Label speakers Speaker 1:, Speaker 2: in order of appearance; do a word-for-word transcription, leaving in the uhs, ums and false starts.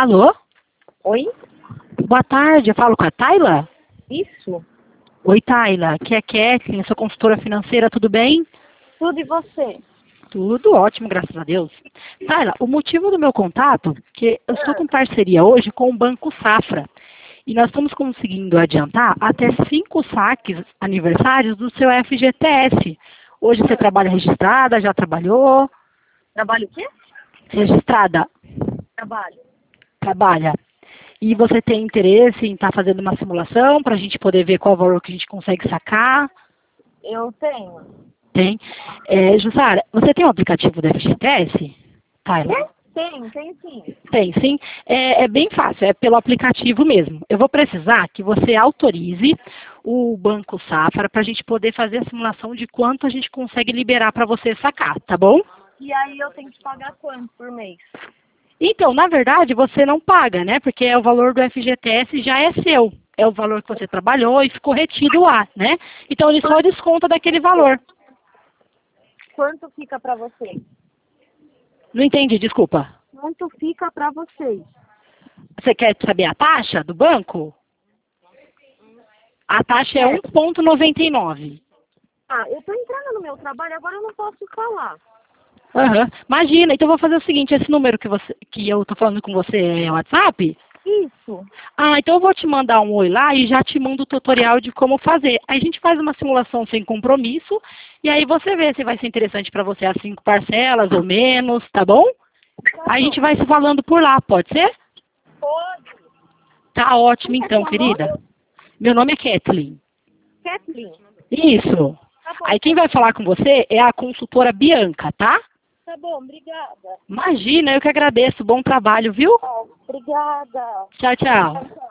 Speaker 1: Alô?
Speaker 2: Oi?
Speaker 1: Boa tarde, eu falo com a Tayla?
Speaker 2: Isso?
Speaker 1: Oi, Tayla, aqui é a Kathleen, sou consultora financeira, tudo bem?
Speaker 2: Tudo e você?
Speaker 1: Tudo ótimo, graças a Deus. Tayla, o motivo do meu contato é que eu estou com parceria hoje com o Banco Safra e nós estamos conseguindo adiantar até cinco saques aniversários do seu F G T S. Hoje você trabalha registrada, já trabalhou?
Speaker 2: Trabalho o quê?
Speaker 1: Registrada?
Speaker 2: Trabalho.
Speaker 1: Trabalha. E você tem interesse em estar fazendo uma simulação para a gente poder ver qual valor que a gente consegue sacar?
Speaker 2: Eu tenho.
Speaker 1: Tem. É, Jussara, você tem o aplicativo do F G T S? Tayla?
Speaker 2: Tenho, tenho sim.
Speaker 1: Tem, sim. É, é bem fácil, é pelo aplicativo mesmo. Eu vou precisar que você autorize o Banco Safra para a gente poder fazer a simulação de quanto a gente consegue liberar para você sacar, tá bom?
Speaker 2: E aí eu tenho que pagar quanto por mês?
Speaker 1: Então, na verdade, você não paga, né? Porque é o valor do F G T S já é seu. É o valor que você trabalhou e ficou retido lá, né? Então, ele só desconta daquele valor.
Speaker 2: Quanto fica pra vocês?
Speaker 1: Não entendi, desculpa.
Speaker 2: Quanto fica pra vocês?
Speaker 1: Você quer saber a taxa do banco? A taxa é um vírgula noventa e nove.
Speaker 2: Ah, eu tô entrando no meu trabalho, agora eu não posso falar.
Speaker 1: Aham. Imagina, então eu vou fazer o seguinte, esse número que, você, que eu tô falando com você é o WhatsApp?
Speaker 2: Isso.
Speaker 1: Ah, então eu vou te mandar um oi lá e já te mando o tutorial de como fazer. Aí a gente faz uma simulação sem compromisso e aí você vê se vai ser interessante para você as cinco parcelas ou menos, tá bom?
Speaker 2: Tá
Speaker 1: Aí a
Speaker 2: bom.
Speaker 1: gente vai se falando por lá, pode ser?
Speaker 2: Pode.
Speaker 1: Tá ótimo
Speaker 2: Como é
Speaker 1: então,
Speaker 2: seu
Speaker 1: querida.
Speaker 2: nome?
Speaker 1: Meu nome é Kathleen.
Speaker 2: Kathleen.
Speaker 1: Isso.
Speaker 2: Tá bom.
Speaker 1: Aí quem vai falar com você é a consultora Bianca, tá?
Speaker 2: Tá bom, obrigada.
Speaker 1: Imagina, eu que agradeço. Bom trabalho, viu?
Speaker 2: Obrigada.
Speaker 1: Tchau, tchau.
Speaker 2: Tchau, tchau.